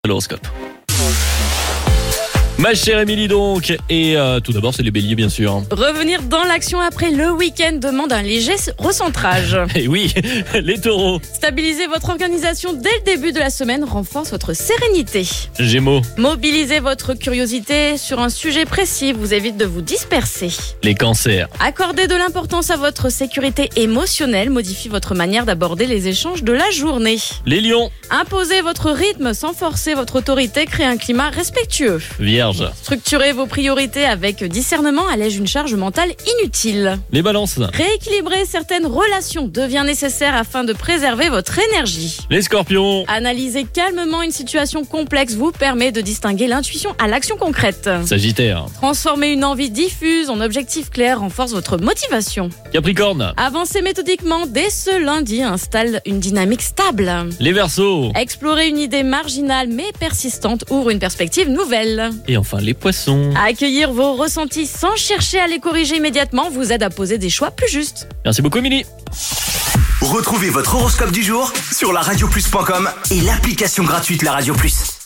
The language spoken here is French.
L'horoscope. Ma chère Émilie donc, et tout d'abord c'est les béliers bien sûr. Revenir dans l'action après le week-end demande un léger recentrage. Et oui, les taureaux. Stabiliser votre organisation dès le début de la semaine renforce votre sérénité. Gémeaux, Mobiliser votre curiosité sur un sujet précis vous évite de vous disperser. les cancers. Accorder de l'importance à votre sécurité émotionnelle modifie votre manière d'aborder les échanges de la journée. Les lions, Imposer votre rythme sans forcer votre autorité crée un climat respectueux. vierges. Structurer vos priorités avec discernement allège une charge mentale inutile. Les balances, Rééquilibrer certaines relations devient nécessaire afin de préserver votre énergie. les scorpions. Analyser calmement une situation complexe vous permet de distinguer l'intuition à l'action concrète. Sagittaire, Transformer une envie diffuse en objectif clair renforce votre motivation. Capricorne, Avancer méthodiquement dès ce lundi installe une dynamique stable. les verseaux. Explorer une idée marginale mais persistante ouvre une perspective nouvelle. Et enfin les poissons. Accueillir vos ressentis sans chercher à les corriger immédiatement vous aide à poser des choix plus justes. Merci beaucoup Émilie. Retrouvez votre horoscope du jour sur laradioplus.com et l'application gratuite La Radio Plus.